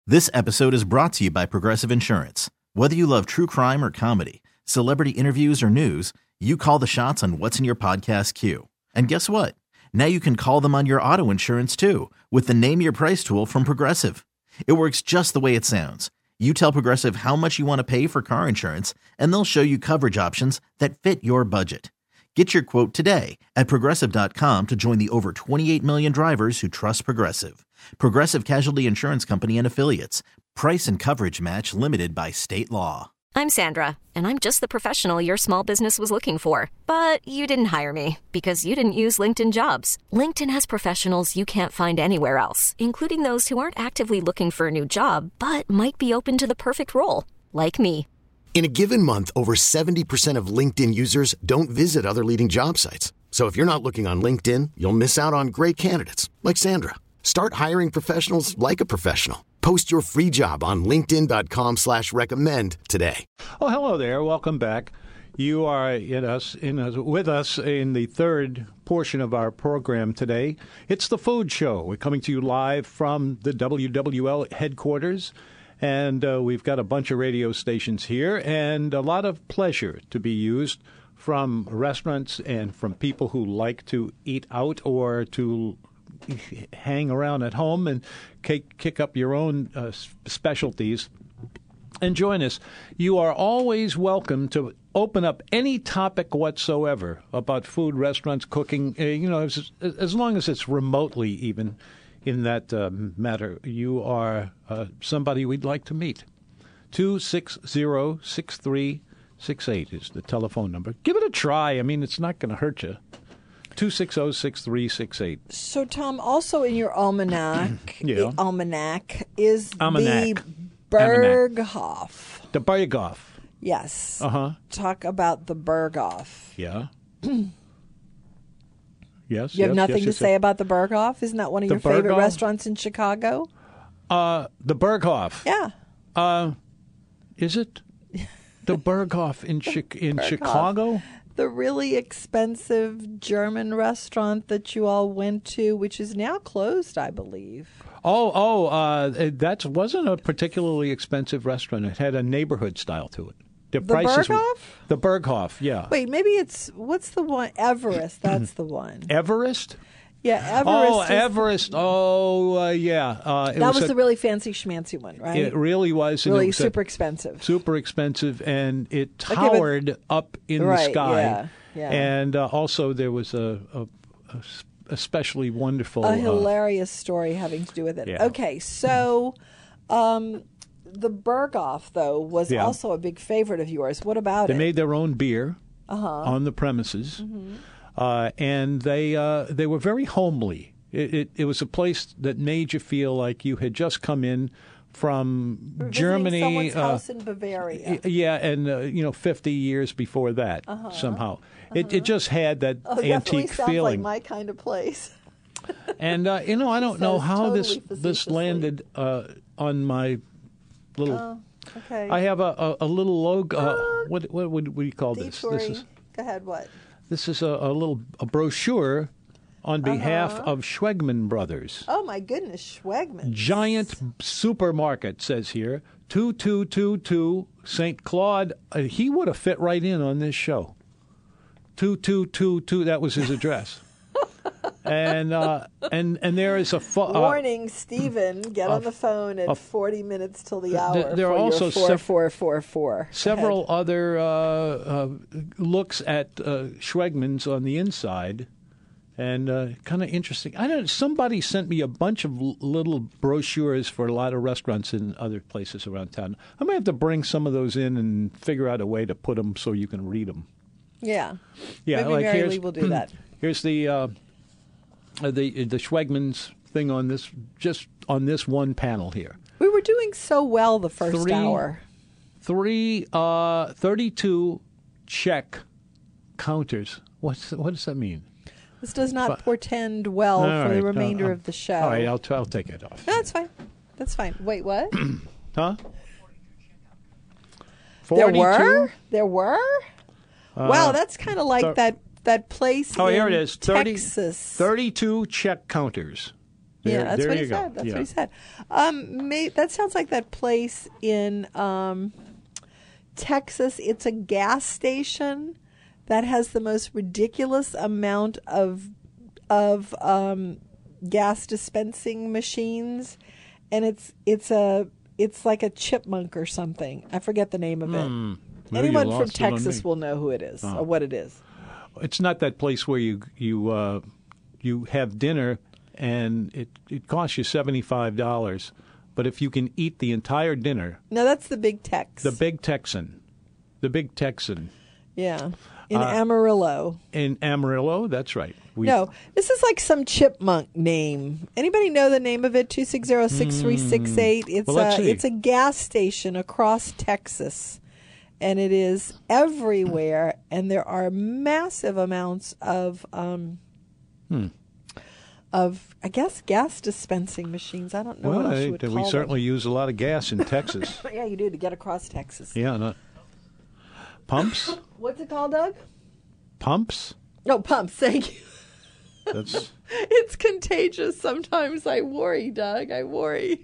This episode is brought to you by Progressive Insurance. Whether you love true crime or comedy, celebrity interviews or news, you call the shots on what's in your podcast queue. And guess what? Now you can call them on your auto insurance too with the Name Your Price tool from Progressive. It works just the way it sounds. You tell Progressive how much you want to pay for car insurance, and they'll show you coverage options that fit your budget. Get your quote today at Progressive.com to join the over 28 million drivers who trust Progressive. Progressive Casualty Insurance Company and Affiliates. Price and coverage match limited by state law. I'm Sandra, and I'm just the professional your small business was looking for. But you didn't hire me because you didn't use LinkedIn Jobs. LinkedIn has professionals you can't find anywhere else, including those who aren't actively looking for a new job, but might be open to the perfect role, like me. In a given month, over 70% of LinkedIn users don't visit other leading job sites. So if you're not looking on LinkedIn, you'll miss out on great candidates like Sandra. Start hiring professionals like a professional. Post your free job on linkedin.com/recommend today. Oh, hello there. Welcome back. You are with us in the third portion of our program today. It's The Food Show. We're coming to you live from the WWL headquarters. And we've got a bunch of radio stations here and a lot of pleasure to be used from restaurants and from people who like to eat out or to hang around at home and kick up your own specialties and join us. You are always welcome to open up any topic whatsoever about food, restaurants, cooking, as long as it's remotely even. In that matter, you are somebody we'd like to meet. 260-6368 is the telephone number. Give it a try. I mean, it's not going to hurt you. 260-6368. So, Tom, also in your almanac, Yeah. the almanac is Almanac. the Berghoff. The Berghoff. Yes. Uh-huh. Talk about the Berghoff. Yeah. Yes. You have nothing to say about the Berghoff? Isn't that one of your favorite Berghoff? restaurants in Chicago? The Berghoff. Yeah. Is it? The Berghoff in Chicago? The really expensive German restaurant that you all went to, which is now closed, I believe. That wasn't a particularly expensive restaurant. It had a neighborhood style to it. The Berghoff? The Berghoff, yeah. Wait, maybe what's the one? Everest, that's the one. Everest? Yeah, Everest. Oh, Everest. Yeah. That was the really fancy schmancy one, right? It really was. Really it was super expensive. Super expensive, and it towered up in the sky. Yeah. And also there was a especially wonderful... A hilarious story having to do with it. Yeah. Okay, so... the Berghoff, though, was also a big favorite of yours. What about They it? made their own beer on the premises, and they were very homely. It was a place that made you feel like you had just come in from Germany. Someone's house in Bavaria. Yeah, and 50 years before that somehow. It just had that antique sounds feeling. like my kind of place. And I don't know how totally this landed on my little. Okay. I have a little logo. What would we call this? Story. This is Go ahead. What? this is a brochure on behalf of Schwegman Brothers. Oh my goodness, Schwegman. Giant supermarket says here 2222 St. Claude. He would have fit right in on this show. 2222. That was his address. And there is a warning, Stephen. Get on the phone at 40 minutes till the hour. There are also 4444. several other looks at Schwegman's on the inside, and kind of interesting. Somebody sent me a bunch of little brochures for a lot of restaurants in other places around town. I might have to bring some of those in and figure out a way to put them so you can read them. Yeah. Yeah, Maybe Mary Lee will do that. Here's the Schwegman's thing on this, just on this one panel here. We were doing so well the first hour. 32 check counters. What does that mean? This does not portend well for the remainder of the show. All right, I'll take it off. No, that's fine. That's fine. Wait, what? Huh? 42? There were? Wow, that's kind of like that place here it in is. Texas. 32 check counters. That's there what you he go. said. That's Yeah. what he said. That sounds like that place in Texas. It's a gas station that has the most ridiculous amount of gas dispensing machines, and it's like a chipmunk or something. I forget the name of it. Maybe Anyone you from lost it on Texas me. will know who it is or what it is. It's not that place where you have dinner and it costs you $75, but if you can eat the entire dinner, No, that's the Big Tex. the Big Texan, Yeah. In Amarillo. in Amarillo, that's right. No, this is like some chipmunk name. Anybody know the name of it? 260-6368. Well, let's see. It's a gas station across Texas, and it is everywhere. And there are massive amounts of I guess gas dispensing machines. I don't know what else you would call we them. certainly use a lot of gas in Texas. Yeah, you do to get across Texas. Yeah, pumps, What's it called, Doug? pumps. No, pumps. Thank you. That's It's contagious. Sometimes I worry, Doug. I worry.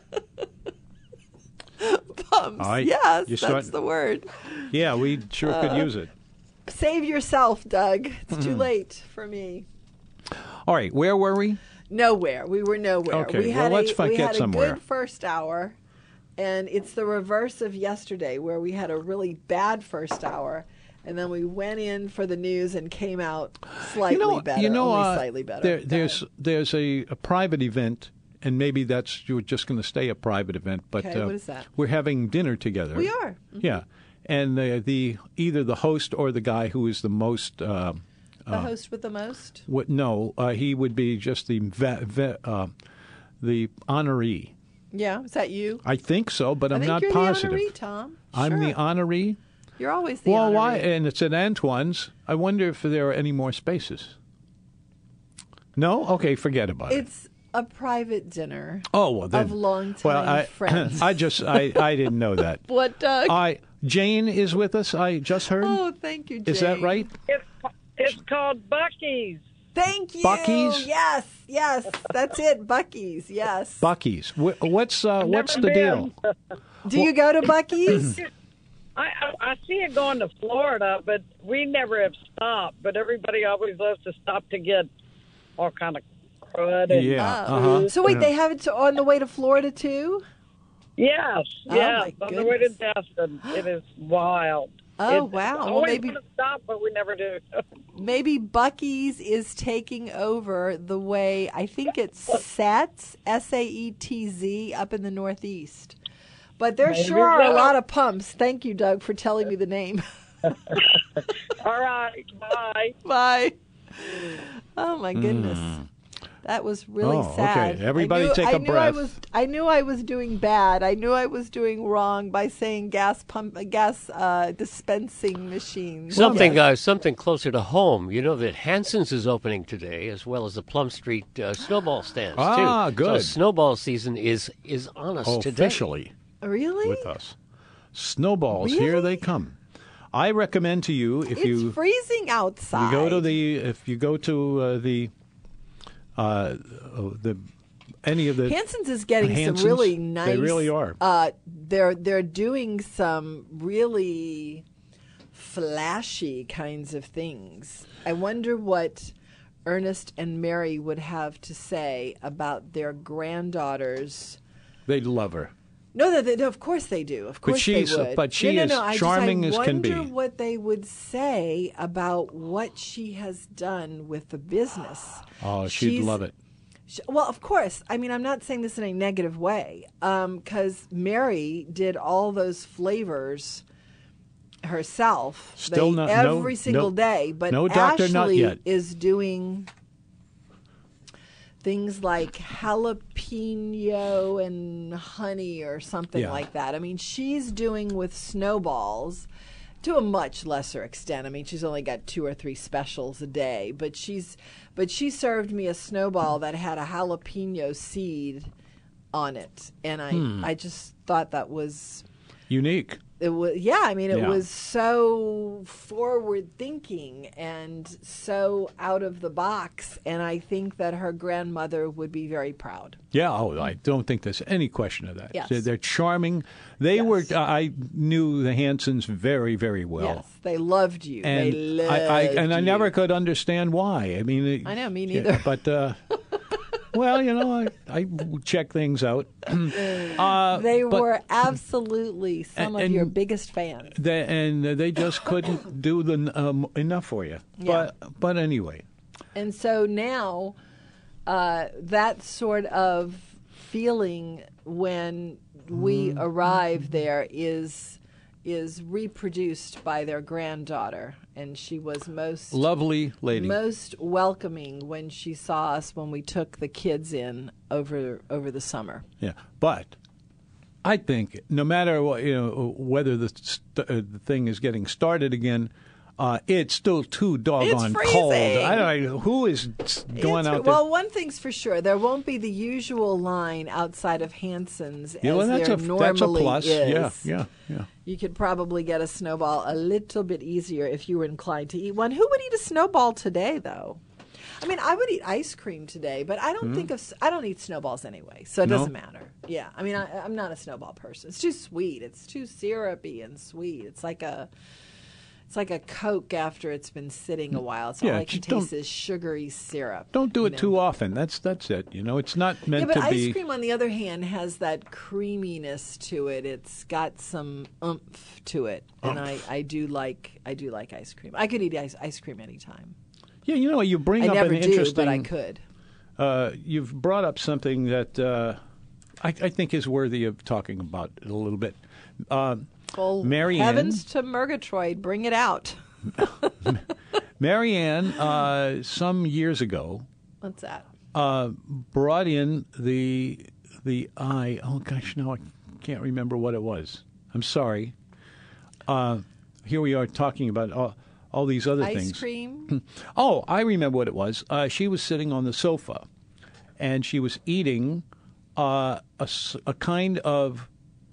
Pumps. Yes, that's the word. yeah. We sure could use it. Save yourself, Doug. It's too late for me. All right, where were we? Nowhere. We were nowhere. Okay, we had let's we get had somewhere. a good first hour, and it's the reverse of yesterday, where we had a really bad first hour, and then we went in for the news and came out slightly better. Only slightly better. There's a private event, and maybe you're just going to stay a private event. But Okay, what is that? We're having dinner together. We are. Yeah, and either the host or the guy who is the most. The host with the most? He would be just the honoree. Yeah, is that you? I think so, but I'm not you're positive. the honoree, Tom. I'm Sure. the honoree. You're always the Well, honoree. why? And it's at Antoine's. I wonder if there are any more spaces. No? Okay, forget about it. It's a private dinner. Oh, well then. Of longtime friends. I didn't know that. What, Doug? Jane is with us. I just heard. Oh, thank you, Jane. Is that right? It's called Buc-ee's. Thank you. Buc-ee's? Yes, that's it. Buc-ee's, yes. Buc-ee's. What's the Never deal? been. Do you go to Buc-ee's? I see it going to Florida, but we never have stopped. But everybody always loves to stop to get all kind of crud. And Yeah. So wait, they have it on the way to Florida too? Yes, Oh, yes. my On the way to goodness. Destin, it is wild. Oh, It's wow. Well, always maybe want to stop, but we never do. maybe Buc-ee's is taking over the way, I think it's Saetz, Saetz, up in the Northeast. But there sure are a lot of pumps. Thank you, Doug, for telling me the name. All right, bye. Bye. Oh, my goodness. That was really Oh, sad. okay. Everybody take a breath. I knew I was doing bad. I knew I was doing wrong by saying gas dispensing machines. Something closer to home. You know that Hanson's is opening today, as well as the Plum Street snowball stands too. Good. So snowball season is on us today. Officially Really? with us. Snowballs, Really? here they come. I recommend to you if It's freezing outside. if you go to any of the Hanson's is getting Hanson's, some really nice. They really are. They're doing some really flashy kinds of things. I wonder what Ernest and Mary would have to say about their granddaughters. They love her. No, of course they do. Of course she's- they would. but she no, is I charming as can be. I wonder what they would say about what she has done with the business. Oh, she'd love it. Well, of course. I mean, I'm not saying this in a negative way, because Mary did all those flavors herself Still every single day. But no Dr. Nut Ashley yet. is doing things like jalapeno and honey or something Yeah. like that. I mean, she's doing with snowballs to a much lesser extent. I mean, she's only got 2 or 3 specials a day, but she served me a snowball that had a jalapeno seed on it, and I just thought that was Unique. It was, yeah. I mean, it Yeah. was so forward thinking and so out of the box. And I think that her grandmother would be very proud. Yeah, I don't think there's any question of that. Yes. They're charming. They were. I knew the Hansons very, very well. Yes, they loved you. And they loved I you. never could understand why. I mean, I know, me neither. But well, I check things out. They but were absolutely some of and your biggest fans. they just couldn't do enough for you. Yeah. But anyway. And so now, that sort of feeling when we arrive there is reproduced by their granddaughter, and she was Lovely lady. most welcoming when she saw us when we took the kids in over the summer. Yeah, but I think no matter what, whether the thing is getting started again, it's still too doggone It's cold. freezing. I don't know who is going out there. Well, one thing's for sure: there won't be the usual line outside of Hanson's as that's there that's a normally plus. is. Yeah. You could probably get a snowball a little bit easier if you were inclined to eat one. Who would eat a snowball today, though? I mean, I would eat ice cream today, but I don't I don't eat snowballs anyway, so it No? doesn't matter. Yeah, I mean, I'm not a snowball person. It's too sweet. It's too syrupy and sweet. It's like a Coke after it's been sitting a while. It's all I can just don't- taste is sugary syrup. Don't do it you know? too often. That's it. It's not meant Yeah, but to ice be. cream, on the other hand, has that creaminess to it. It's got some oomph to it, and I do like ice cream. I could eat ice cream anytime. Yeah, you bring I up never an do, interesting. but I could. You've brought up something that I think is worthy of talking about a little bit. Well, Mary heavens to Murgatroyd, bring it out. Mary Ann, some years ago, What's that? brought in the eye. Oh gosh, now I can't remember what it was. I'm sorry. Here we are talking about all these other things. Ice cream? Oh, I remember what it was. She was sitting on the sofa, and she was eating a kind of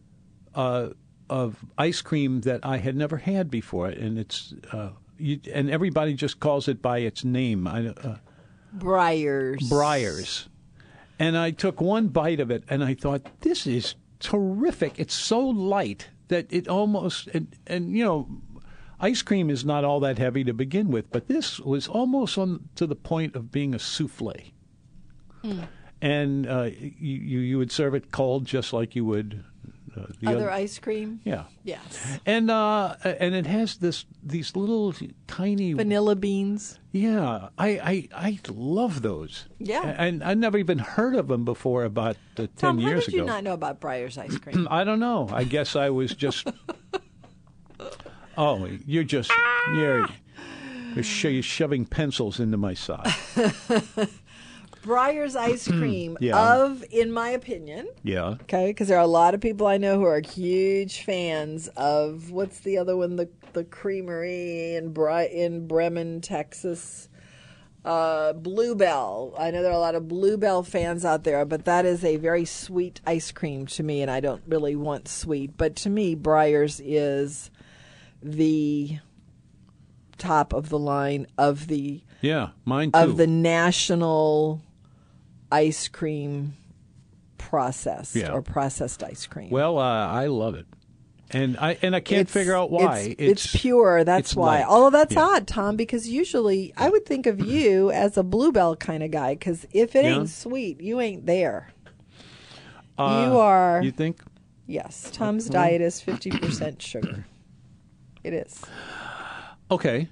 ice cream that I had never had before, and it's and everybody just calls it by its name. Briars. Briars. And I took one bite of it, and I thought, this is terrific. It's so light that it almost, and ice cream is not all that heavy to begin with, but this was almost to the point of being a souffle. And you would serve it cold just like you would the Other ice cream? Yeah. Yes. And it has these little tiny Vanilla beans? Yeah, I love those. Yeah. And I'd never even heard of them before about 10 Tom, years how did ago. you not know about Briar's ice cream? I don't know. I guess I was just. Oh, you're shoving pencils into my side. Briar's ice cream Yeah. in my opinion, Yeah. okay, because there are a lot of people I know who are huge fans of, what's the other one, the creamery in Bremen, Texas, Bluebell. I know there are a lot of Bluebell fans out there, but that is a very sweet ice cream to me, and I don't really want sweet. But to me, Briar's is the top of the line of the Yeah, mine too. of the national ice cream processed Yeah. or processed ice cream. Well, I love it, and I can't figure out why. It's pure. That's it's why. light. Although that's Yeah. odd, Tom, because usually I would think of you as a Bluebell kind of guy. Because if it Yeah. ain't sweet, you ain't there. You are. You think? Yes, Tom's diet is 50% sugar. It is. Okay.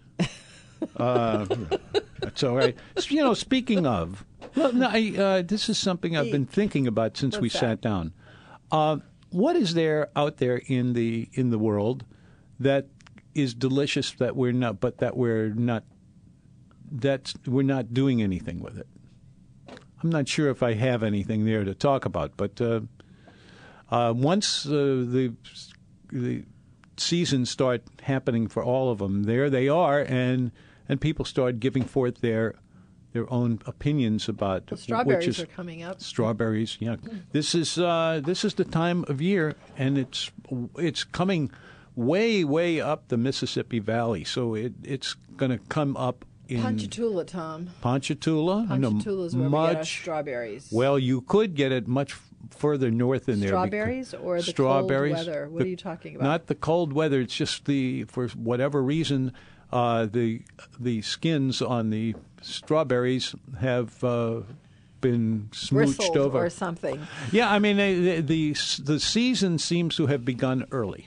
That's all right. Speaking of, this is something I've been thinking about since we What's sat down. What is there out there in the world that is delicious that we're not doing anything with it? I'm not sure if I have anything there to talk about, but once the seasons start happening for all of them, there they are, and people start giving forth their own opinions about Strawberries are coming up. Strawberries, yeah. This is the time of year, and it's coming way, way up the Mississippi Valley. So it's going to come up in Ponchatoula, Tom. Ponchatoula. Ponchatoula is where we get our strawberries. Well, you could get it much further north in there. Strawberries or the strawberries, cold weather? What are you talking about? Not the cold weather. It's just for whatever reason, the skins on the strawberries have been smooched Bristled over or something. Yeah, I mean the season seems to have begun early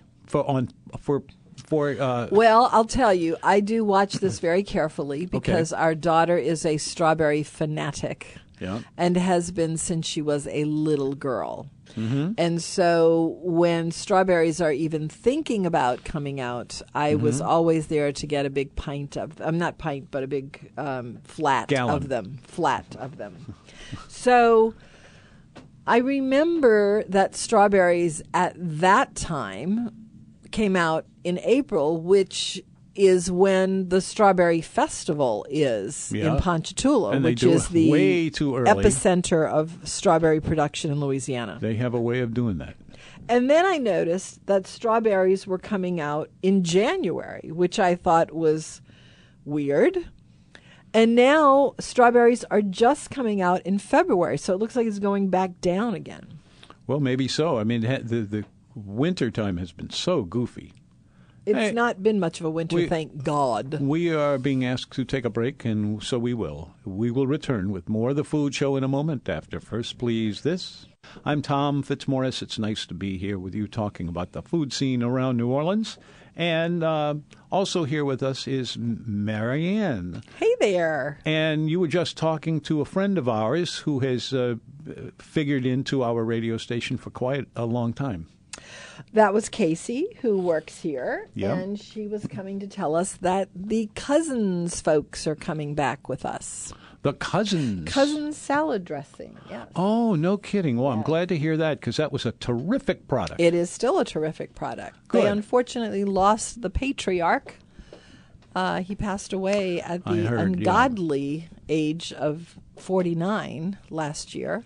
Well, I'll tell you, I do watch this very carefully because our daughter is a strawberry fanatic. Yeah. And has been since she was a little girl. Mm-hmm. And so when strawberries are even thinking about coming out, I was always there to get a big pint of not pint, but a big flat Gallon. of them. Flat of them. So I remember that strawberries at that time came out in April, which is when the Strawberry Festival is in Ponchatoula, and which is the way too early. epicenter of strawberry production in Louisiana. They have a way of doing that. And then I noticed that strawberries were coming out in January, which I thought was weird. And now strawberries are just coming out in February, so it looks like it's going back down again. Well, maybe so. I mean, the winter time has been so goofy. It's not been much of a winter, thank God. We are being asked to take a break, and so we will. We will return with more of The Food Show in a moment after First Please This. I'm Tom Fitzmaurice. It's nice to be here with you talking about the food scene around New Orleans. And also here with us is Marianne. Hey there. And you were just talking to a friend of ours who has figured into our radio station for quite a long time. That was Casey, who works here, Yeah. and she was coming to tell us that the Cousins folks are coming back with us. The Cousins. Cousins salad dressing, yes. Oh, no kidding. Well, I'm glad to hear that because that was a terrific product. It is still a terrific product. Good. They unfortunately lost the patriarch. He passed away at the ungodly age of 49 last year.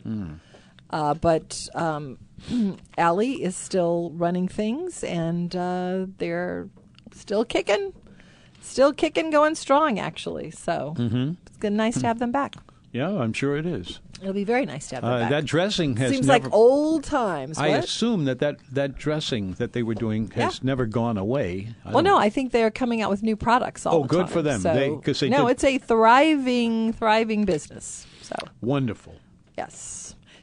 But Allie is still running things, and they're still kicking, going strong, actually. So it's nice to have them back. Yeah, I'm sure it is. It'll be very nice to have them back. That dressing has Seems never... like old times. I What? assume that dressing that they were doing has never gone away. I think they're coming out with new products all the time. Oh, good for them. So, It's a thriving business. So wonderful. yes.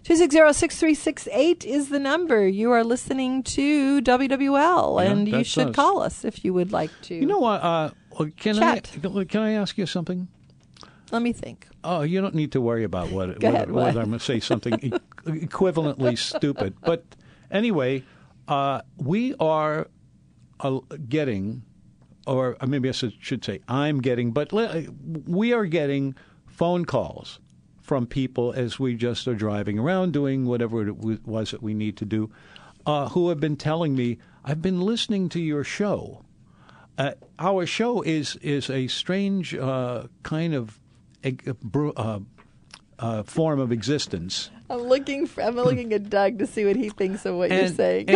260-6368 is the number. You are listening to WWL, and you should call us if you would like to. You know what? Can I ask you something? Let me think. Oh, you don't need to worry about whether I'm going to say something equivalently stupid. But anyway, we are getting, or maybe I should say I'm getting, but we are getting phone calls from people as we just are driving around doing whatever it was that we need to do, who have been telling me, I've been listening to your show. Our show is a strange kind of form of existence. I'm looking at Doug to see what he thinks of what you're saying.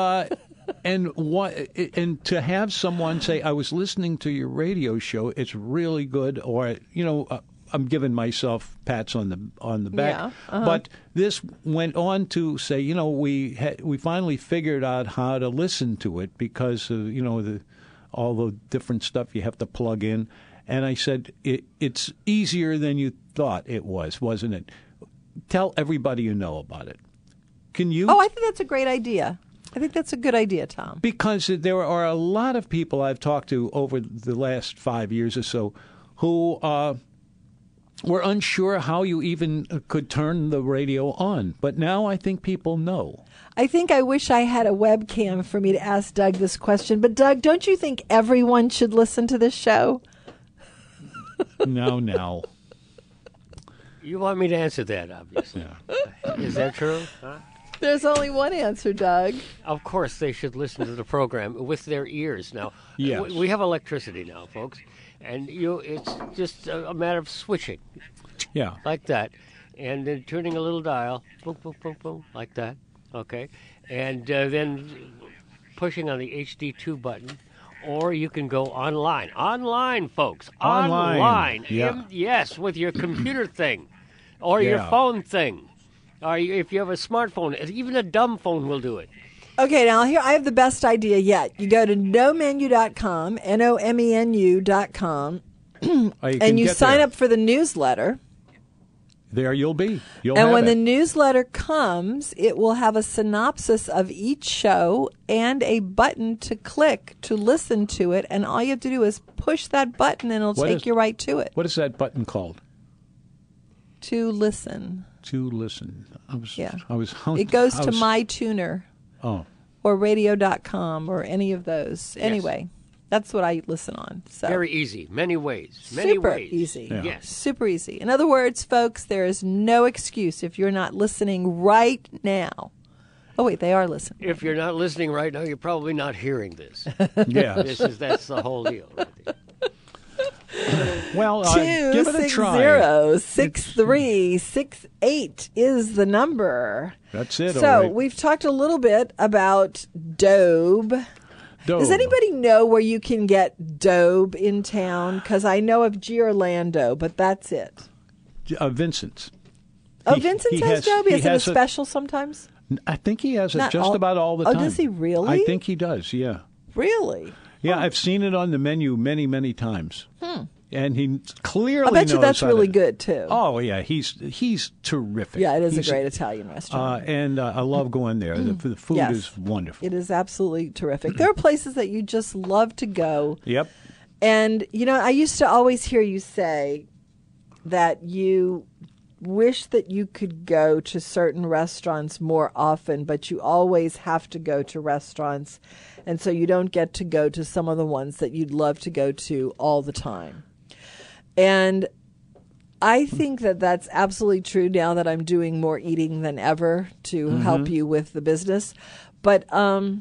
And to have someone say, I was listening to your radio show, it's really good, or I'm giving myself pats on the back. Yeah, But this went on to say, we finally figured out how to listen to it because of, all the different stuff you have to plug in. And I said, it's easier than you thought it was, wasn't it? Tell everybody you know about it. Can you? Oh, I think that's a great idea. I think that's a good idea, Tom. Because there are a lot of people I've talked to over the last 5 years or so who were unsure how you even could turn the radio on. But now I think people know. I think I wish I had a webcam for me to ask Doug this question. But, Doug, don't you think everyone should listen to this show? No. You want me to answer that, obviously. Yeah. Is that true? Huh? There's only one answer, Doug. Of course, they should listen to the program with their ears. Now, Yes. we have electricity now, folks, and it's just a matter of switching, Yeah. like that, and then turning a little dial, boom, boom, boom, boom, like that, okay, and then pushing on the HD2 button, or you can go online. Online, folks. Online. Yeah. Yes, with your computer thing or your phone thing. Or if you have a smartphone, even a dumb phone will do it. Okay, now here I have the best idea yet. You go to nomenu.com, nomenu.com, and you sign up for the newsletter. There you'll be. And when the newsletter comes, it will have a synopsis of each show and a button to click to listen to it. And all you have to do is push that button, and it'll take you right to it. What is that button called? To listen. To listen. It goes to MyTuner. Oh. Or radio.com or any of those. Yes. Anyway, that's what I listen on. So. Very easy. Many ways. Super easy. Yeah. Yes. Super easy. In other words, folks, there is no excuse if you're not listening right now. Oh, wait, they are listening. If you're not listening right now, you're probably not hearing this. Yeah. That's the whole deal. Right there. Well, give it a try. 260-6368 is the number. That's it. So all right. we've talked a little bit about Dobe. Does anybody know where you can get Dobe in town? Because I know of Giorlando, but that's it. Vincent's. Oh, Vincent's has Dobe? Is it a special sometimes? I think he has it Not just all- about all the Oh, time. does he really? I think he does, yeah. Really? Yeah, I've seen it on the menu many, many times. And he clearly I bet you knows that's how really to- good, too. Oh, yeah, he's terrific. Yeah, it is He's- a great Italian restaurant. And I love going there. The food Yes. is wonderful. It is absolutely terrific. There are places that you just love to go. Yep. And, I used to always hear you say that you wish that you could go to certain restaurants more often, but you always have to go to restaurants. And so you don't get to go to some of the ones that you'd love to go to all the time. And I think that that's absolutely true now that I'm doing more eating than ever to help you with the business. But I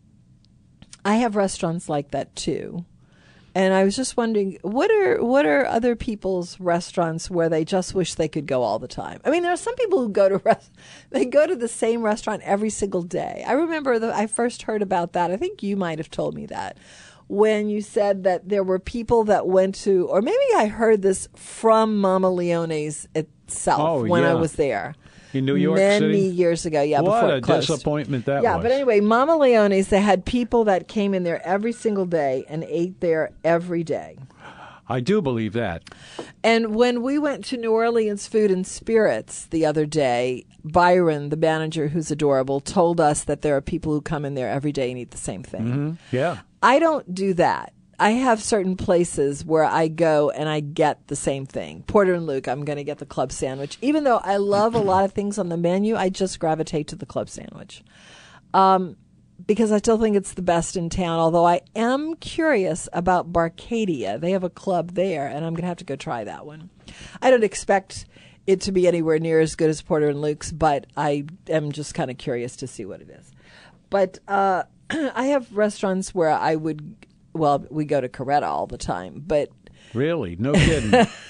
have restaurants like that too. And I was just wondering, what are other people's restaurants where they just wish they could go all the time? I mean, there are some people who go to they go to the same restaurant every single day. I remember I first heard about that. I think you might have told me that when you said that there were people that went to, or maybe I heard this from Mama Leone's itself when I was there. In New York Many City? years ago, yeah, What before a it closed. disappointment that was. Yeah, but anyway, Mama Leone's, they had people that came in there every single day and ate there every day. I do believe that. And when we went to New Orleans Food and Spirits the other day, Byron, the manager who's adorable, told us that there are people who come in there every day and eat the same thing. Yeah. I don't do that. I have certain places where I go and I get the same thing. Porter and Luke, I'm going to get the club sandwich. Even though I love a lot of things on the menu, I just gravitate to the club sandwich. Because I still think it's the best in town, although I am curious about Barcadia. They have a club there, and I'm going to have to go try that one. I don't expect it to be anywhere near as good as Porter and Luke's, but I am just kind of curious to see what it is. But I have restaurants where I would... Well, we go to Coretta all the time, but... Really? No kidding.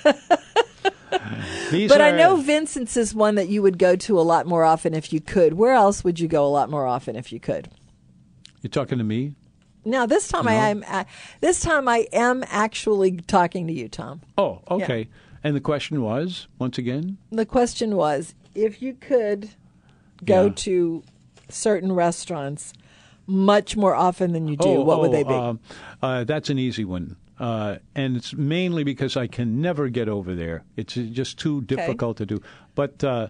But I know Vincent's is one that you would go to a lot more often if you could. Where else would you go a lot more often if you could? You're talking to me? Now, this time I am actually talking to you, Tom. Oh, okay. Yeah. And the question was, once again? The question was, if you could go to certain restaurants much more often than you do, what would they be? That's an easy one. And it's mainly because I can never get over there. It's just too difficult to do. But the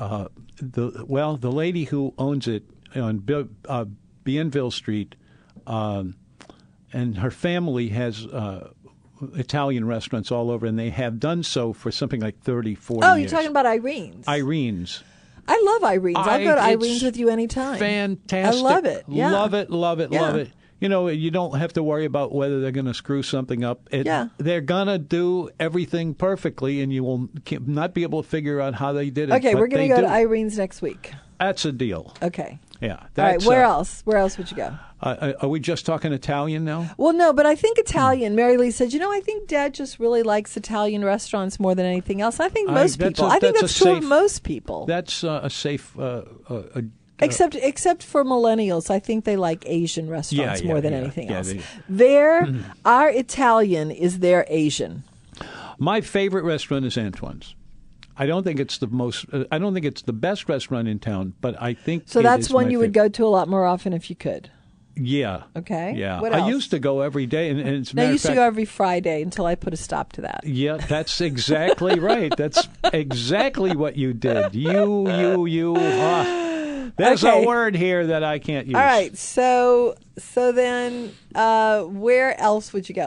lady who owns it on Bienville Street, and her family has Italian restaurants all over, and they have done so for something like 30, 40 years. Oh, you're talking about Irene's. Irene's. I love Irene's. I'll go to It's Irene's with you anytime. Fantastic. I love it. Yeah. Love it, love it, love it. You know, you don't have to worry about whether they're going to screw something up. They're going to do everything perfectly, and you will not be able to figure out how they did it. Okay, but we're going to they go do. to Irene's next week. That's a deal. Okay. Yeah. All right, That's, where else? Where else would you go? Are we just talking Italian now? Well, no, but I think Italian. Mary Lee said, I think Dad just really likes Italian restaurants more than anything else. I think most people. I think that's true of most people. That's a safe Except for millennials, I think they like Asian restaurants more than anything else. Our Italian is their Asian. My favorite restaurant is Antoine's. I don't think it's the best restaurant in town, but I think so. That's one you would go to a lot more often if you could. Yeah. Okay. Yeah. What else? I used to go every day, and it's I used to go every Friday until I put a stop to that. Yeah, that's exactly right. That's exactly what you did. You. There's a word here that I can't use. All right. So then, where else would you go?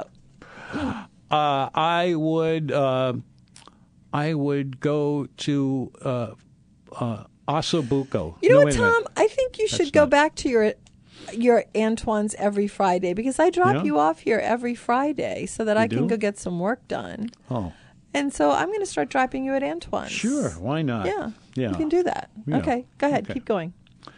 I would go to Ossobuco. You know what, Tom? I think you should go back to your Antoine's every Friday, because I drop you off here every Friday so that I can go get some work done. Oh. And so I'm going to start dropping you at Antoine's. Sure, why not? Yeah. You can do that. Yeah. Okay, go ahead. Keep going.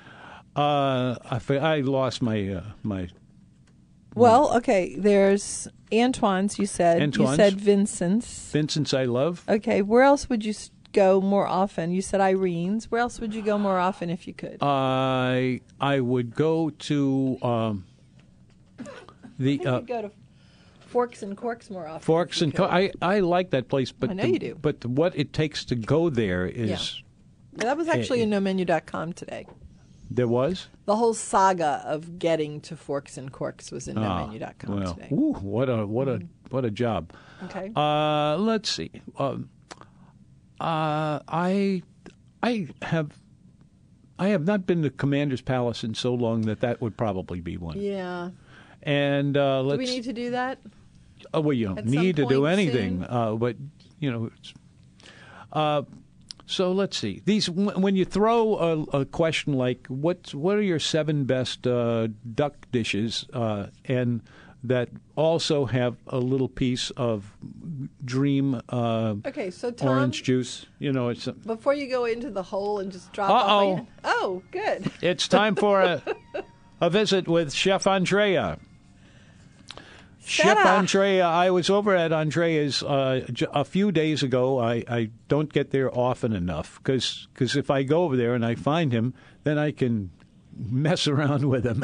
I lost my Well, okay, there's Antoine's, you said. Antoine's. You said Vincent's. Vincent's I love. Okay, where else would you go more often? You said Irene's. Where else would you go more often if you could? I would go to you go to Forks and Corks more often. Forks and Corks. I like that place, but I know you do. But what it takes to go there is That was actually in nomenu.com today. There was? The whole saga of getting to Forks and Corks was in nomenu.com today. Ooh, what a job. Okay. Let's see. I have not been to Commander's Palace in so long that would probably be one. Yeah. And do we need to do that? Oh, well, you don't need to do anything, but it's. So let's see. These when you throw a question like what are your 7 best duck dishes, and that also have a little piece of dream okay, so Tom, orange juice. It's before you go into the hole and just drop off. Oh, good. It's time for a visit with Chef Andrea. Chef Andrea, I was over at Andrea's a few days ago. I don't get there often enough because if I go over there and I find him, then I can mess around with him.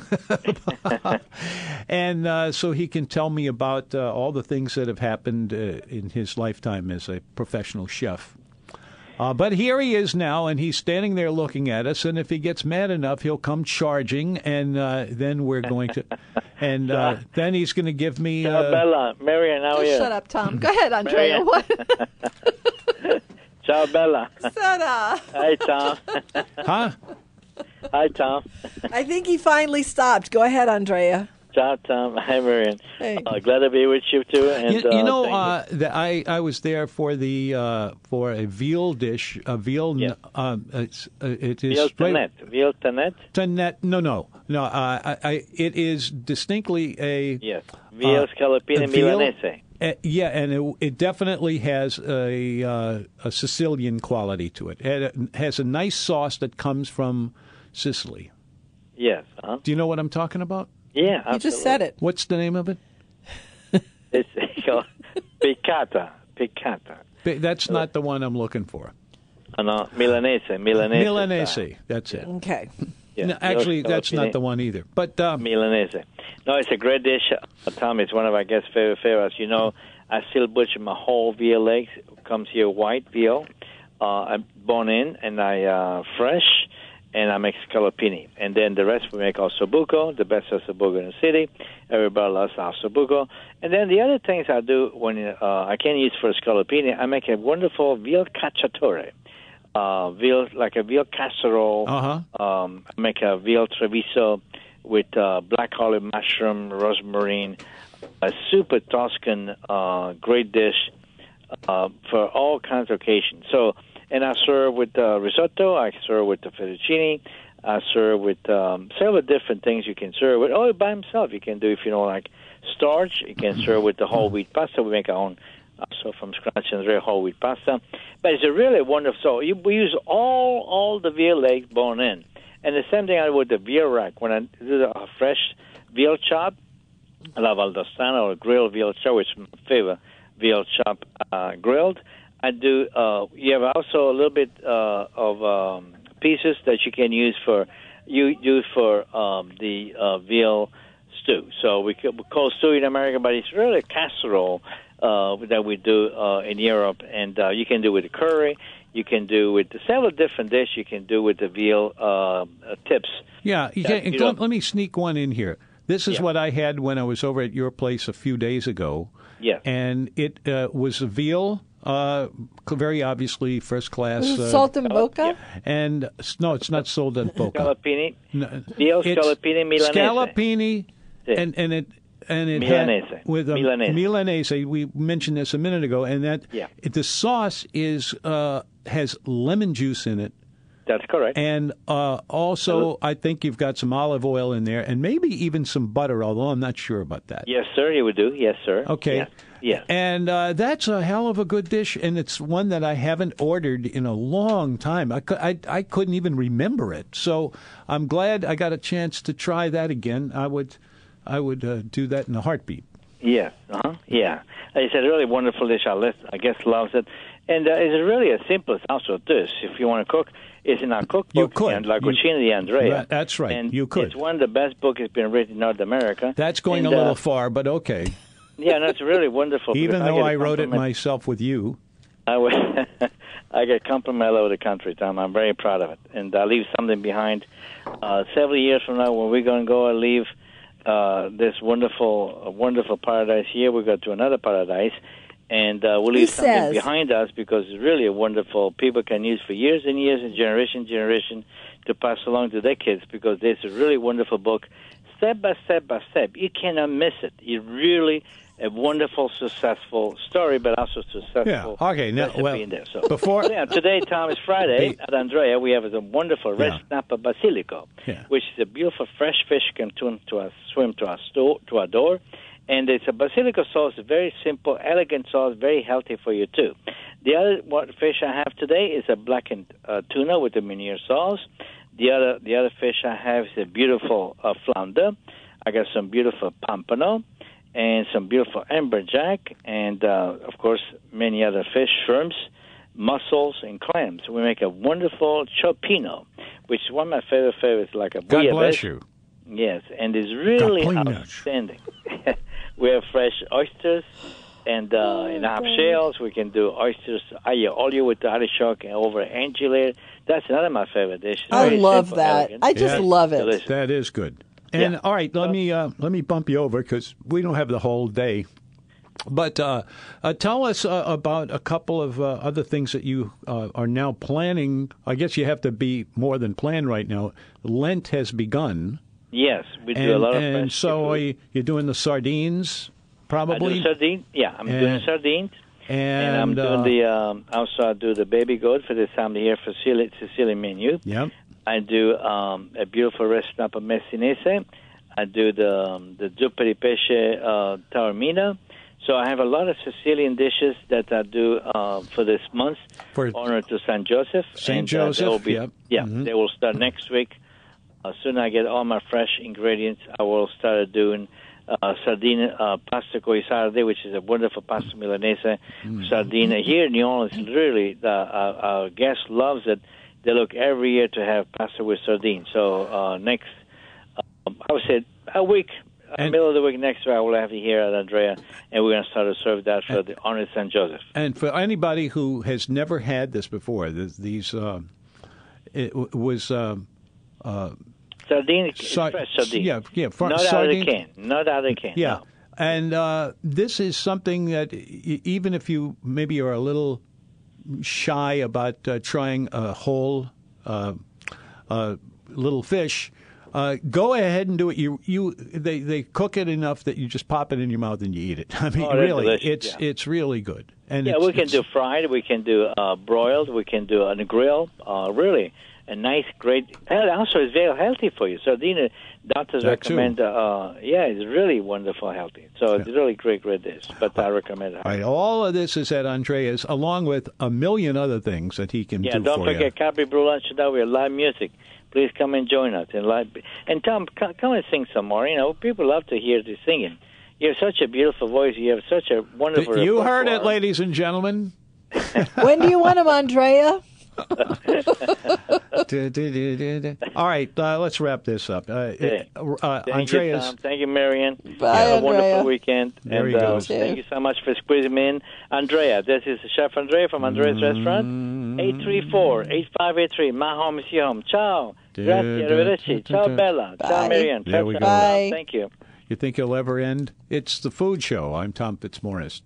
And so he can tell me about all the things that have happened in his lifetime as a professional chef. But here he is now, and he's standing there looking at us. And if he gets mad enough, he'll come charging, and then we're going to, and then he's going to give me. Ciao, Bella, Marian, how are you? Shut up, Tom. Go ahead, Andrea. What? Ciao, Bella. Shut Hi, Tom. Huh? Hi, Tom. I think he finally stopped. Go ahead, Andrea. Ciao, Tom. Hi, Marian. Hey. Glad to be with you too. And I was there for for a veal dish, a veal. Yeah. It is veal tanette. Tanette. No. It is distinctly a veal scallopine milanese. And it definitely has a Sicilian quality to it. It has a nice sauce that comes from Sicily. Yes. Do you know what I'm talking about? Yeah, absolutely. You just said it. What's the name of it? It's called piccata. That's not the one I'm looking for. No, Milanese. Milanese. That's it. Okay. Yeah, no, actually, that's not the one either. But Milanese. No, it's a great dish. Tom, it's one of our guests' favorite favorites. I still butcher my whole veal legs. It comes here white veal. I bone in and I fresh. And I make scallopini. And then the rest we make ossobuco, the best ossobuco in the city. Everybody loves ossobuco. And then the other things I do when I can't use for scallopini, I make a wonderful veal cacciatore. Like a veal casserole. I make a veal treviso with black olive mushroom, rosemary, a super Tuscan great dish for all kinds of occasions. And I serve with risotto. I serve with the fettuccine. I serve with several different things you can serve with. Oh, by himself you can do if you don't like starch. You can serve with the whole wheat pasta. We make our own so from scratch and very whole wheat pasta. But it's a really wonderful. So we use all the veal legs bone in, and the same thing I do with the veal rack. When I do a fresh veal chop, I love al dostano or grilled veal chop, which is my favorite veal chop grilled. I do. You have also a little bit of pieces that you can use for the veal stew. So we call stew in America, but it's really a casserole that we do in Europe, and you can do with curry. You can do with several different dishes. You can do with the veal tips. Yeah, let me sneak one in here. This is what I had when I was over at your place a few days ago. Yeah. And it was a veal, very obviously first class. Salt and boca? Yeah. And no, it's not salt and boca. Scallopini. Veal scallopini Milanese. Scallopini, and it Milanese. had with Milanese. We mentioned this a minute ago, and the sauce has lemon juice in it. That's correct. And also, I think you've got some olive oil in there, and maybe even some butter, although I'm not sure about that. Yes, sir, you would do. Yes, sir. Okay. Yes. And that's a hell of a good dish, and it's one that I haven't ordered in a long time. I couldn't even remember it. So I'm glad I got a chance to try that again. I would do that in a heartbeat. Yeah. Yeah. It's a really wonderful dish. Our guest loves it. And it's really as simple as also this. If you want to cook, it's in our cookbook. You could. And La Cucina di Andrea. That's right. And you could. It's one of the best books that's been written in North America. That's going a little far, but okay. Yeah, no, it's really wonderful. Even though I wrote it myself with you. I get compliment all over the country, Tom. I'm very proud of it. And I leave something behind. Several years from now, when we're going to go and leave this wonderful paradise here, we go to another paradise. And we'll leave something behind us because it's really a wonderful, people can use for years and years and generation to pass along to their kids because it's a really wonderful book, step by step by step. You cannot miss it. It's really a wonderful, successful story, but also successful Okay. Now, recipe in there. So, before today, Tom, is Friday at Andrea. We have a wonderful red snapper basilico, which is a beautiful fresh fish can swim to our door. And it's a basilico sauce, very simple, elegant sauce, very healthy for you, too. The other fish I have today is a blackened tuna with a Meunier sauce. The other fish I have is a beautiful flounder. I got some beautiful pompano and some beautiful amberjack and, of course, many other fish, shrimps, mussels, and clams. We make a wonderful cioppino, which is one of my favorite favorites, like a God bless you. Yes, and it's really outstanding. We have fresh oysters and in half shells. We can do oysters aglio olio with the artichoke and over angelated. That's another of my favorite dishes. I love that. I just love it. Delicious. That is good. And all right, let me bump you over because we don't have the whole day. But tell us about a couple of other things that you are now planning. I guess you have to be more than planned right now. Lent has begun. Yes, we do a lot of and so you're doing the sardines, probably? I do sardines. Yeah, I'm doing sardines. And I'm doing also I do the baby goat for the family here for Sicilian menu. Yep. I do a beautiful red snapper messinese. I do the zuppa di pesce taormina. So I have a lot of Sicilian dishes that I do for this month, for honor to St. Joseph. St. Joseph, They will start next week. As soon as I get all my fresh ingredients, I will start doing sardine pasta coi sarde, which is a wonderful pasta milanese sardine. Here in New Orleans, really, our guests loves it. They look every year to have pasta with sardines. So next, I would say a week, middle of the week next week, I will have you here at Andrea, and we're going to start to serve that for the honor of St. Joseph. And for anybody who has never had this before, it was... Sardine, fresh sardine. Not sardine. Not out of the can. Yeah. No. And this is something that even if you maybe are a little shy about trying a whole little fish, go ahead and do it. They cook it enough that you just pop it in your mouth and you eat it. I mean, really, it's really good. And we can do fried, we can do broiled, we can do on the grill. Really. A nice, great, and also it's very healthy for you. Sardine, doctors recommend, it's really wonderful healthy. So it's really great dish, but I recommend it. All right, all of this is at Andrea's, along with a million other things that he can do for you. Yeah, don't forget Capri Brew Lunch today. We have live music. Please come and join us. And Tom, come and sing some more. You know, people love to hear you singing. You have such a beautiful voice. You have such a wonderful You heard it, ladies and gentlemen. When do you want him, Andrea? All right, let's wrap this up. Thank you, Andreas. Tom. Thank you, Marion. Bye, Have a Andrea. wonderful weekend. There and he goes. Thank you so much for squeezing me in. Andrea, this is Chef Andrea from Andrea's Restaurant. 834-8583. My home is your home. Ciao. Grazie, arrivederci. Ciao, Bella. Ciao, Marion. There we go. Bye. Thank you. You think it'll ever end? It's the Food Show. I'm Tom Fitzmaurice.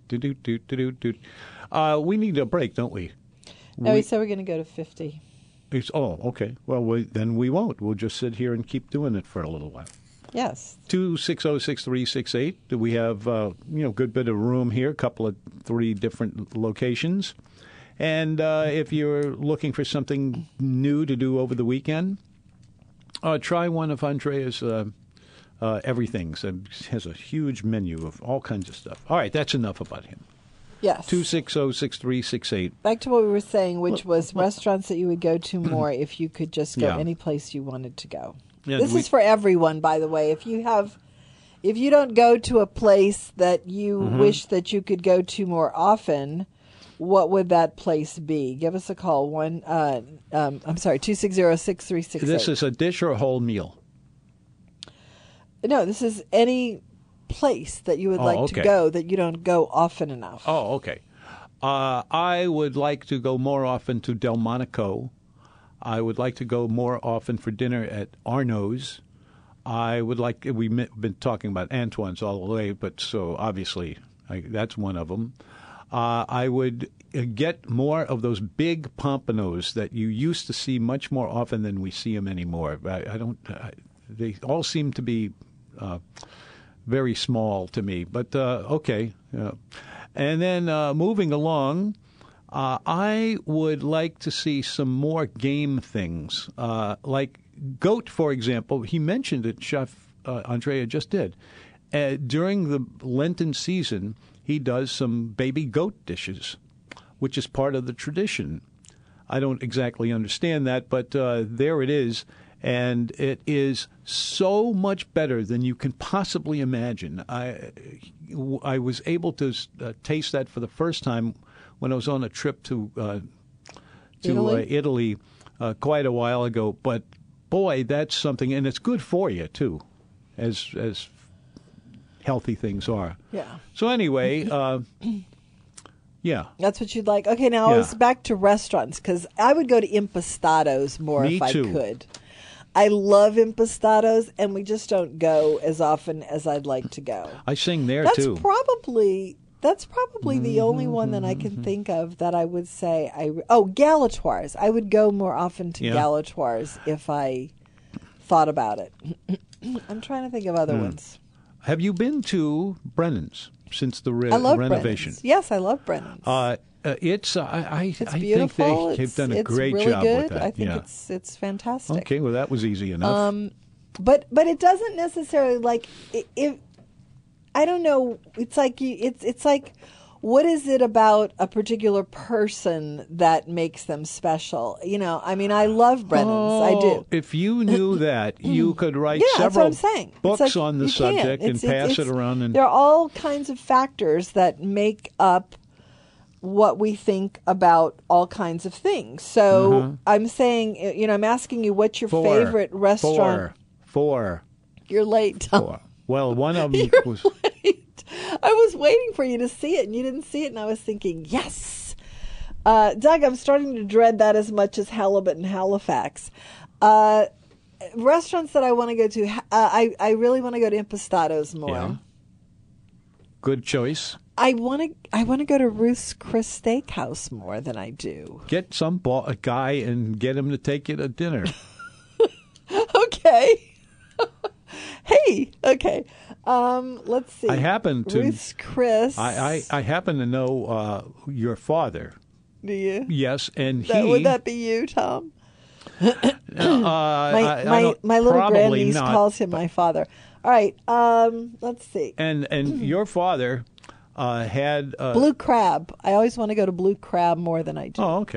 We need a break, don't we? No, he said we're going to go to 50. Okay. Well, then we won't. We'll just sit here and keep doing it for a little while. Yes. 260-6368. We have good bit of room here, three different locations. And if you're looking for something new to do over the weekend, try one of Andrea's everythings. It has a huge menu of all kinds of stuff. All right, that's enough about him. Yes. 260-6368. Back to what we were saying, which was restaurants that you would go to more if you could just go any place you wanted to go. Yeah, this is for everyone, by the way. If you don't go to a place that you wish that you could go to more often, what would that place be? Give us a call. 260-6368. This is a dish or a whole meal? No, this is any place that you would like to go that you don't go often enough. Oh, okay. I would like to go more often to Delmonico. I would like to go more often for dinner at Arno's. We've been talking about Antoine's all the way, but so obviously that's one of them. I would get more of those big pompanos that you used to see much more often than we see them anymore. They all seem to be very small to me, but okay. And then moving along, I would like to see some more game things, like goat, for example. He mentioned it, Chef Andrea just did. During the Lenten season, he does some baby goat dishes, which is part of the tradition. I don't exactly understand that, but there it is. And it is so much better than you can possibly imagine. I was able to taste that for the first time when I was on a trip to Italy quite a while ago. But boy, that's something, and it's good for you too, as healthy things are. Yeah. So anyway, yeah. That's what you'd like. Okay, now I was back to restaurants because I would go to Impastados more if I could. I love Impastados, and we just don't go as often as I'd like to go. I sing there too. That's probably the only one that I can think of that I would say Galatoire's. I would go more often to Galatoire's if I thought about it. I'm trying to think of other ones. Have you been to Brennan's since the renovation? Brennan's. Yes, I love Brennan's. It's beautiful. I think they've done a great really job good. with that. I think it's fantastic. Okay, well that was easy enough. But it doesn't necessarily I don't know. It's like it's like, what is it about a particular person that makes them special? I mean, I love Brennan's. I do. If you knew that, you could write several books on the subject and pass it around. And there are all kinds of factors that make up what we think about all kinds of things. So I'm saying, I'm asking you, what's your favorite restaurant? Four. You're late, Tom. Four. Well, one of them was late. I was waiting for you to see it, and you didn't see it, and I was thinking, yes. Doug, I'm starting to dread that as much as halibut in Halifax. Restaurants that I want to go to, I really want to go to Impastados more. Yeah. Good choice. I want to go to Ruth's Chris Steakhouse more than I do. Get a guy and get him to take you to dinner. Okay. Hey, okay. Let's see. I happen to Ruth's Chris. I happen to know your father. Do you? Yes, and would that be you, Tom? My little grandniece calls him my father. All right. Let's see. And your father had Blue Crab. I always want to go to Blue Crab more than I do. Oh, okay.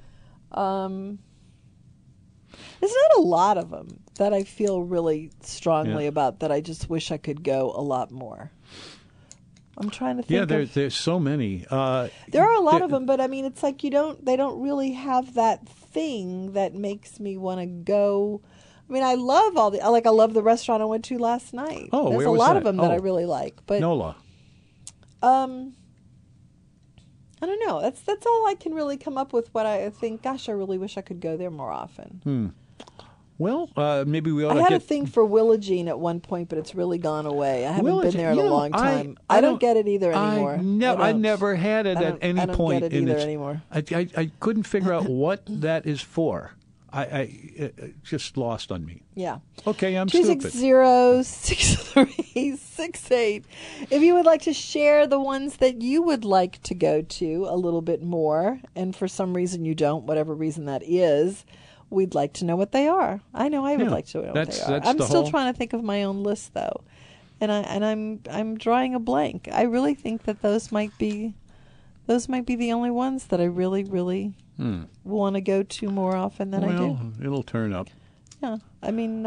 There's not a lot of them that I feel really strongly about that I just wish I could go a lot more. I'm trying to think. Yeah, there's so many. There are a lot of them, but I mean, it's like they don't really have that thing that makes me want to go. I mean, I love I love the restaurant I went to last night. Oh, there's where a was lot that? of them that I really like, but NOLA. I don't know. That's all I can really come up with. What I think. Gosh, I really wish I could go there more often. Well, maybe we ought to I had get... a thing for Willagene at one point, but it's really gone away. I haven't been there in a long time. I don't get it either anymore. I never had it at any point. I don't get it either anymore. I couldn't figure out what that is for. It just lost on me. Yeah. Okay, I'm stupid. 260-6368. If you would like to share the ones that you would like to go to a little bit more, and for some reason you don't, whatever reason that is, we'd like to know what they are. I know I would like to know what they are. I'm still trying to think of my own list though, and I'm drawing a blank. I really think that those might be the only ones that I really want to go to more often than I do. Well, it'll turn up. Yeah, I mean,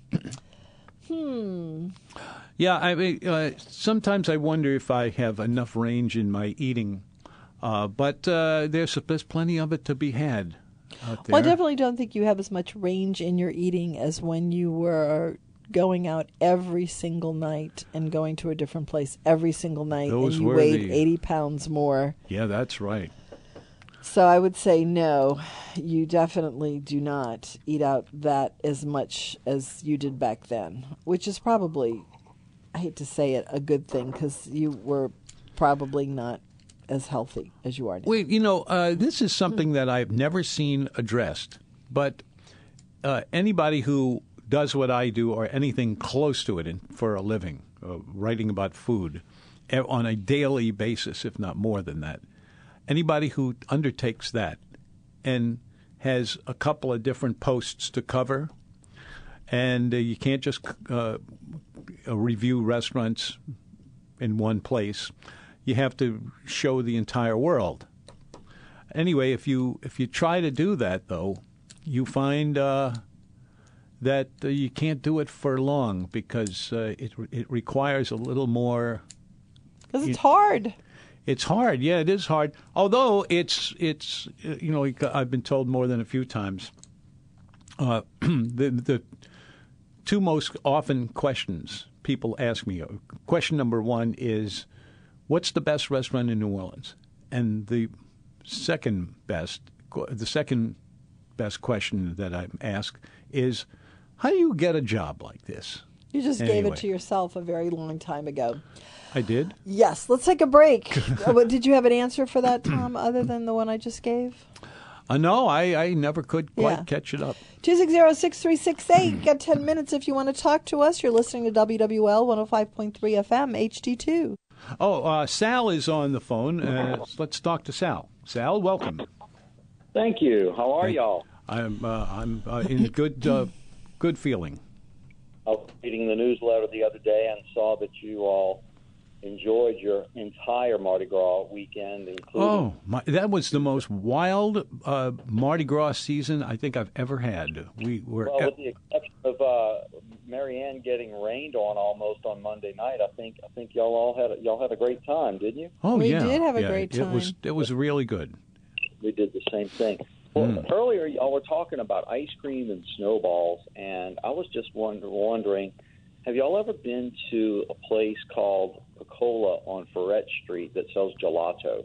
Yeah, I mean, sometimes I wonder if I have enough range in my eating, but there's plenty of it to be had out there. Well, I definitely don't think you have as much range in your eating as when you were going out every single night and going to a different place every single night, and you weighed 80 pounds more. Yeah, that's right. So I would say no, you definitely do not eat out that as much as you did back then, which is probably, I hate to say it, a good thing because you were probably not as healthy as you are now. Wait, this is something that I've never seen addressed, but anybody who does what I do or anything close to it for a living, writing about food on a daily basis, if not more than that, anybody who undertakes that and has a couple of different posts to cover, and you can't just review restaurants in one place. You have to show the entire world. Anyway, if you try to do that, though, you find that you can't do it for long because it requires a little more. Because it's hard. It's hard. Yeah, it is hard. Although it's I've been told more than a few times. The two most often questions people ask me. Question number one is, what's the best restaurant in New Orleans? And the second best question that I'm asked is, how do you get a job like this? You just gave it to yourself a very long time ago. I did? Yes. Let's take a break. Did you have an answer for that, Tom, other than the one I just gave? No, I never could quite catch it up. 260-6368. Got 10 minutes if you want to talk to us. You're listening to WWL 105.3 FM, HD2. Oh, Sal is on the phone. Let's talk to Sal. Sal, welcome. Thank you. How are y'all? I'm in good feeling. I was reading the newsletter the other day and saw that you all enjoyed your entire Mardi Gras weekend, including... that was the most wild Mardi Gras season I think I've ever had. We were with the exception of Marianne getting rained on almost on Monday night. I think y'all had a great time, didn't you? Oh, we did have a great time. It was really good. We did the same thing. Well, earlier y'all were talking about ice cream and snowballs, and I was just wondering, have y'all ever been to a place called Picola on Ferret Street that sells gelato?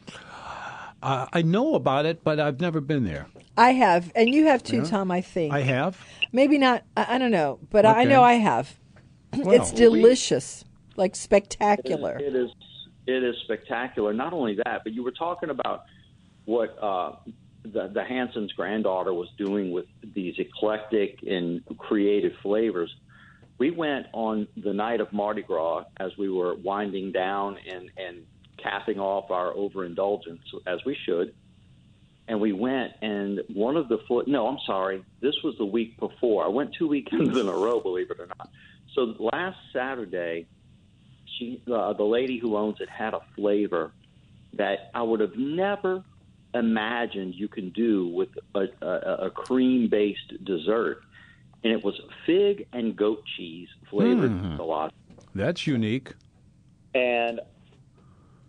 I know about it, but I've never been there. I have, and you have too, Tom, I think. I have? Maybe not, I don't know, but okay. I know I have. Well, it's delicious, like spectacular. It is spectacular. Not only that, but you were talking about what the Hanson's granddaughter was doing with these eclectic and creative flavors. We went on the night of Mardi Gras as we were winding down and capping off our overindulgence, as we should. And we went, and this was the week before. I went 2 weekends in a row, believe it or not. So last Saturday, the lady who owns it had a flavor that I would have never imagined you can do with a cream-based dessert. And it was fig and goat cheese flavored gelato. That's unique. And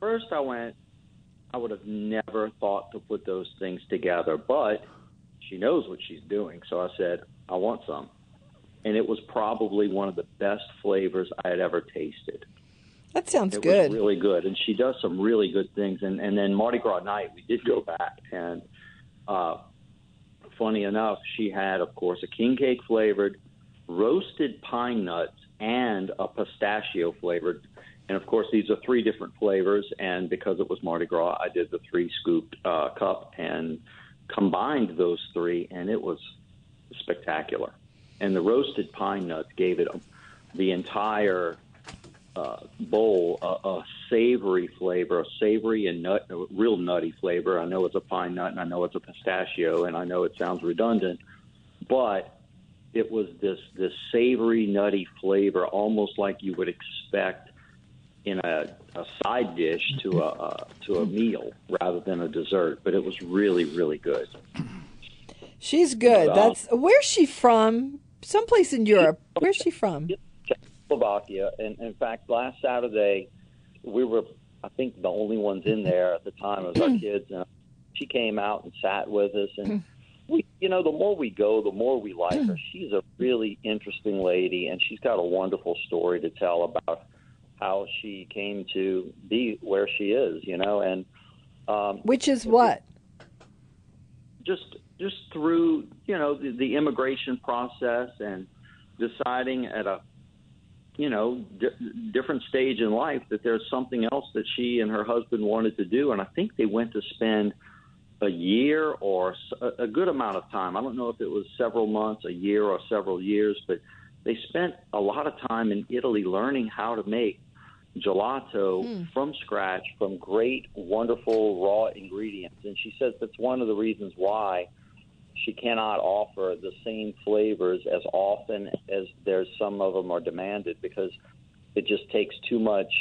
first I went, I would have never thought to put those things together, but she knows what she's doing. So I said, I want some. And it was probably one of the best flavors I had ever tasted. That sounds good. It was really good. And she does some really good things. And then Mardi Gras night, we did go back. And funny enough, she had, of course, a king cake flavored, roasted pine nuts, and a pistachio flavored. And, of course, these are 3 different flavors. And because it was Mardi Gras, I did the 3-scoop cup and combined those 3, and it was spectacular. And the roasted pine nuts gave it the entire bowl a savory flavor, a savory and a real nutty flavor. I know it's a pine nut, and I know it's a pistachio, and I know it sounds redundant, but it was this savory, nutty flavor, almost like you would expect in a side dish to a meal rather than a dessert. But it was really, really good. She's good. Where's she from? Someplace in Europe. Where's she from? Czechoslovakia. And in fact, last Saturday, we were, I think, the only ones in there at the time as our kids. And she came out and sat with us. And, the more we go, the more we like her. She's a really interesting lady, and she's got a wonderful story to tell about how she came to be where she is, and which is what? Just through, the immigration process and deciding at a, different stage in life that there's something else that she and her husband wanted to do. And I think they went to spend a year or a good amount of time. I don't know if it was several months, a year, or several years, but they spent a lot of time in Italy learning how to make gelato from scratch from great, wonderful raw ingredients. And she says that's one of the reasons why she cannot offer the same flavors as often as there's some of them are demanded, because it just takes too much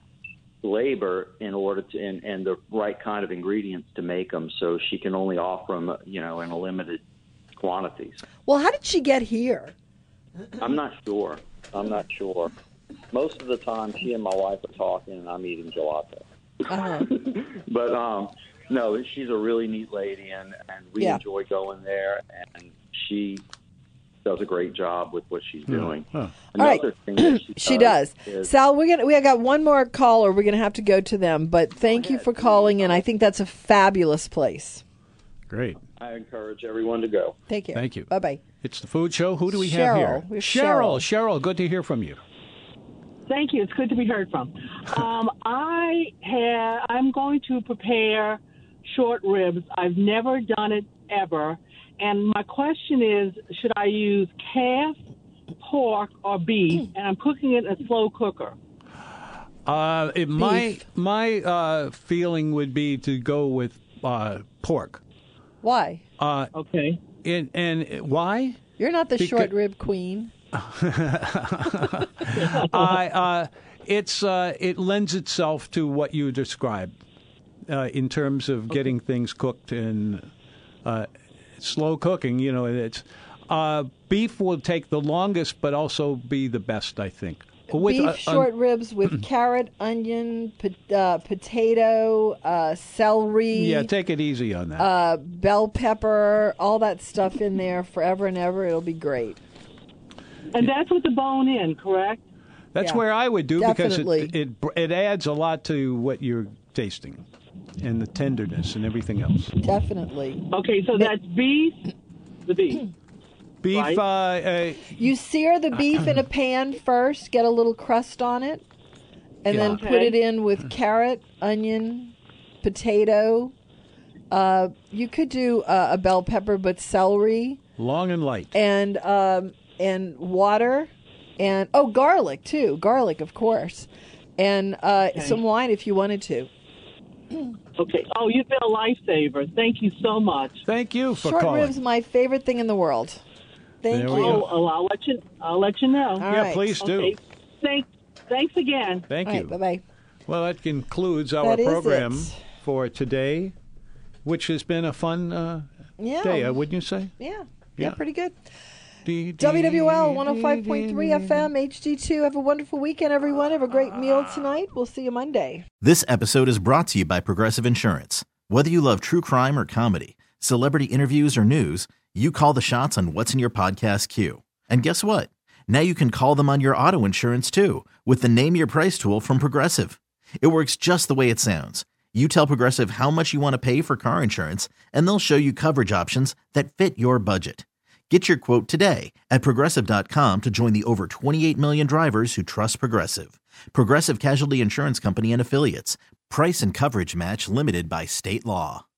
labor in order to and the right kind of ingredients to make them. So she can only offer them, in a limited quantities. Well, how did she get here? I'm not sure. Most of the time, she and my wife are talking, and I'm eating gelato. Uh-huh. But no, she's a really neat lady, and we enjoy going there, and she does a great job with what she's doing. All right. Thing that she does. Sal, we got one more caller. We're going to have to go to them, but thank you for calling, and I think that's a fabulous place. Great. I encourage everyone to go. Thank you. Thank you. Bye-bye. It's the Food Show. Who do we have here? We have Cheryl. Cheryl, good to hear from you. Thank you. It's good to be heard from. I'm going to prepare short ribs. I've never done it ever. And my question is, should I use calf, pork, or beef? And I'm cooking it in a slow cooker. My feeling would be to go with pork. Why? Okay. And why? You're not the short rib queen. It lends itself to what you described in terms of getting things cooked and slow cooking. It's beef will take the longest, but also be the best, I think. Beef short ribs with carrot, onion, potato, celery. Yeah, take it easy on that. Bell pepper, all that stuff in there forever and ever. It'll be great. And that's with the bone in, correct? That's where I would do, definitely. Because it adds a lot to what you're tasting and the tenderness and everything else. Definitely. Okay, so that's beef, the beef. Beef, right? You sear the beef in a pan first, get a little crust on it, and then put it in with carrot, onion, potato. You could do a bell pepper, but celery. Long and light. And water, and garlic too. Garlic, of course, and some wine if you wanted to. Okay. Oh, you've been a lifesaver. Thank you so much. Thank you for calling. calling. Short ribs, my favorite thing in the world. Thank you. I'll let you know. All right. Please do. Okay. Thanks again. Thank you. Right, bye-bye. Well, that concludes our program for today, which has been a fun day, wouldn't you say? Yeah, pretty good. WWL 105.3 FM, HD2. Have a wonderful weekend, everyone. Have a great meal tonight. We'll see you Monday. This episode is brought to you by Progressive Insurance. Whether you love true crime or comedy, celebrity interviews or news, you call the shots on what's in your podcast queue. And guess what? Now you can call them on your auto insurance too with the Name Your Price tool from Progressive. It works just the way it sounds. You tell Progressive how much you want to pay for car insurance, and they'll show you coverage options that fit your budget. Get your quote today at Progressive.com to join the over 28 million drivers who trust Progressive. Progressive Casualty Insurance Company and Affiliates. Price and coverage match limited by state law.